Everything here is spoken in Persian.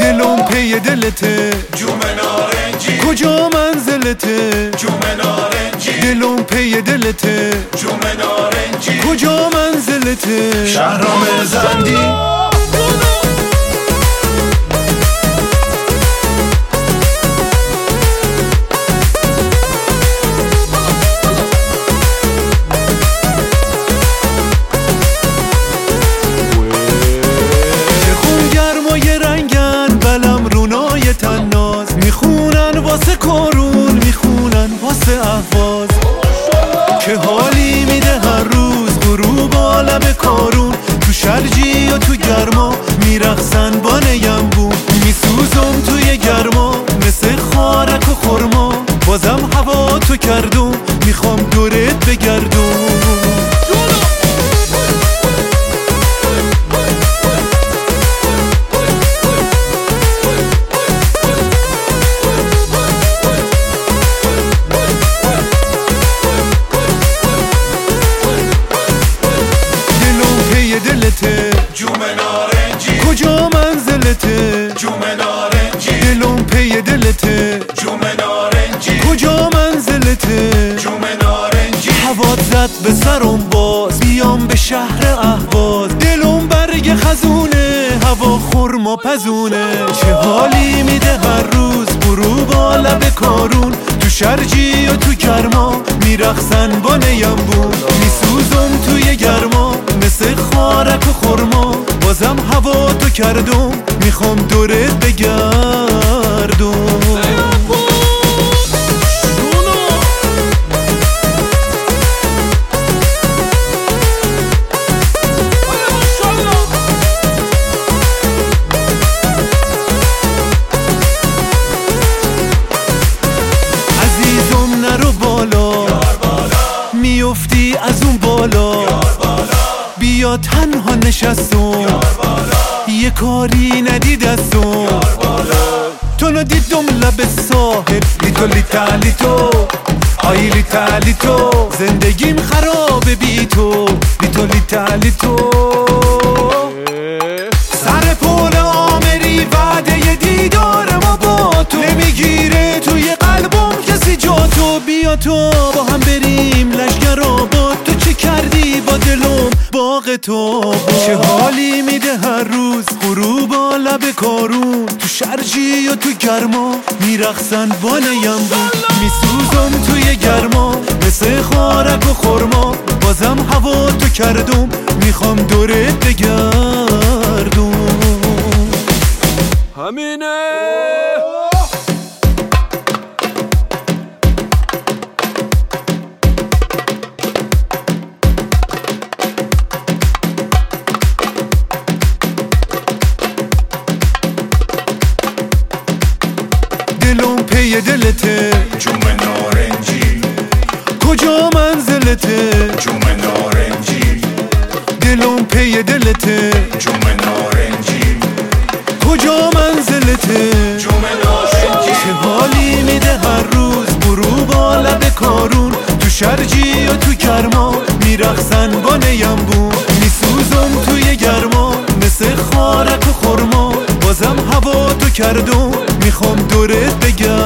دلم پی دلته جوم نارنجی کجا منزلته جوم نارنجی دلم پی دلته جوم نارنجی کجا منزلته شهرام زندی واسه کارون میخونن واسه اهواز که حالی میده هر روز غروب عالم کارون تو شرجی و تو گرما میرقصن با نیمبون میسوزم توی گرما مثل خارک و خورما بازم هوا تو کردم میخوام دورت بگردم جوم نارنجی کجا منزلته جوم نارنجی دلم پی دلته جوم نارنجی کجا منزلته جوم نارنجی هوات زد به سرم باز بیام به شهر اهواز دلم برگ خزونه هوا خرما پزونه چه حالی میده هر روز غروب لب کارون تو شرجی و تو گرما میرقصن با نیمبون میسوزم توی گرما مثل خارک و خورما بازم هوا تو کردم میخوام دورت بگردم عزیزم نرو بالا میفتی از اون بالا بیا تنها نشستم یه کاری ندید ازم تو ندیدم لب ساحل لیتو لیتا لیتو آی لیتا لیتو زندگیم خرابه بی تو لیتو لیتا لیتو سر پول آمری وعده دیدار ما با تو نمیگیره توی قلبم کسی جا تو بیا تو با هم بریم لشگر آباد تو چه کردی با دلم باغ تو چه حالی میده هر روز غروب لب کارون تو شرجی و تو گرما میرقصن با نیمبون میسوزم توی گرما مثل خارک و خورما بازم هوا تو کردم میخوام دورت بگردم همینه دلم پی دلته جوم نارنجی کجا منزلته جوم نارنجی دلم پی دلته جوم نارنجی کجا منزلته جوم نارنجی چه حالی میده هر روز غروب لب کارون تو شرجی و تو گرما میرقصن با نیمبون میسوزم توی گرما مثل خارک و خورما بازم هوا تو کردم میخوام دورت بگردم